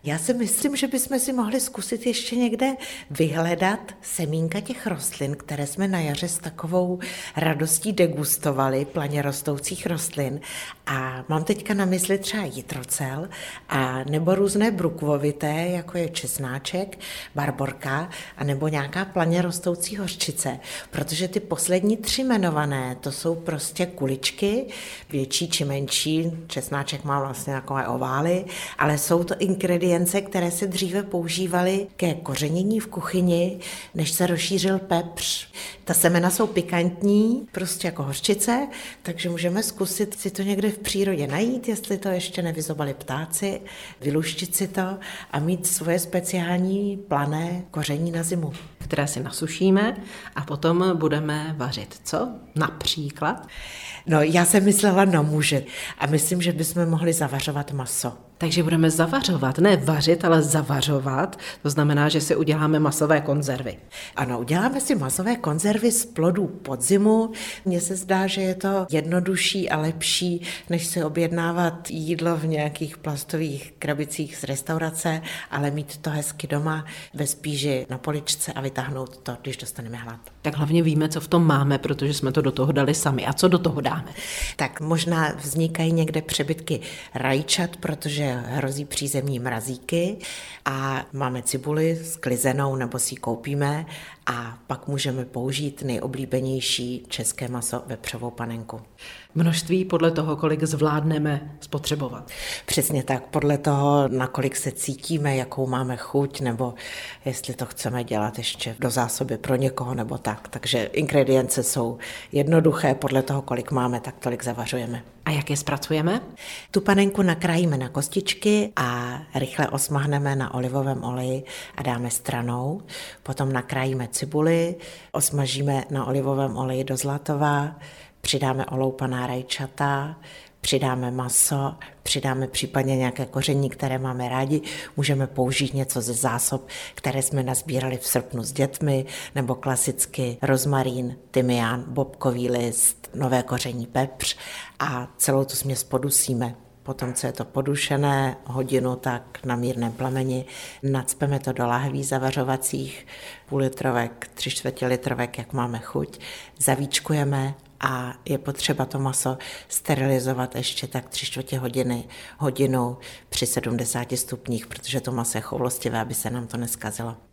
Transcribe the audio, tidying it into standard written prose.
Já si myslím, že bychom si mohli zkusit ještě někde vyhledat semínka těch rostlin, které jsme na jaře s takovou radostí degustovali, planě rostoucích rostlin. A mám teďka na mysli třeba jitrocel a nebo různé brukvovité, jako je česnáček, barborka a nebo nějaká planě rostoucí hořčice, protože ty poslední 3 jmenované, to jsou prostě kuličky, větší či menší, česnáček má vlastně takové ovály, ale jsou to ingredience, které se dříve používaly ke kořenění v kuchyni, než se rozšířil pepř. Ta semena jsou pikantní, prostě jako hořčice, takže můžeme zkusit si to někde v přírodě najít, jestli to ještě nevyzobali ptáci, vyluštit si to a mít svoje speciální plané koření na zimu. Které si nasušíme a potom budeme vařit. Co? Například? No, já jsem myslela na muže a myslím, že bychom mohli zavařovat maso. Takže budeme zavařovat, ne vařit, ale zavařovat. To znamená, že si uděláme masové konzervy. Ano, uděláme si masové konzervy z plodů podzimu. Mně se zdá, že je to jednodušší a lepší, než si objednávat jídlo v nějakých plastových krabicích z restaurace, ale mít to hezky doma ve spíži na poličce a vytáhnout to, když dostaneme hlad. Tak hlavně víme, co v tom máme, protože jsme to do toho dali sami. A co do toho dáme? Tak možná vznikají někde přebytky rajčat, protože hrozí přízemní mrazíky a máme cibuli sklizenou nebo si ji koupíme a pak můžeme použít nejoblíbenější české maso, vepřovou panenku. Množství podle toho, kolik zvládneme spotřebovat. Přesně tak, podle toho, nakolik se cítíme, jakou máme chuť, nebo jestli to chceme dělat ještě do zásoby pro někoho nebo tak. Takže ingredience jsou jednoduché, podle toho, kolik máme, tak tolik zavařujeme. A jak je zpracujeme? Tu panenku nakrájíme na kostičky a rychle osmahneme na olivovém oleji a dáme stranou. Potom nakrájíme cibuli, osmažíme na olivovém oleji do zlatova, přidáme oloupaná rajčata, přidáme maso, přidáme případně nějaké koření, které máme rádi. Můžeme použít něco ze zásob, které jsme nazbírali v srpnu s dětmi, nebo klasicky rozmarín, tymián, bobkový list, nové koření, pepř a celou tu směs podusíme. Potom, co je to podušené, hodinu tak na mírném plameni, nacpeme to do lahví zavařovacích, půllitrovek, 3/4 litrovek, jak máme chuť, zavíčkujeme a je potřeba to maso sterilizovat ještě tak 3/4 hodinu při 70 stupních, protože to maso je choulostivé, aby se nám to neskazilo.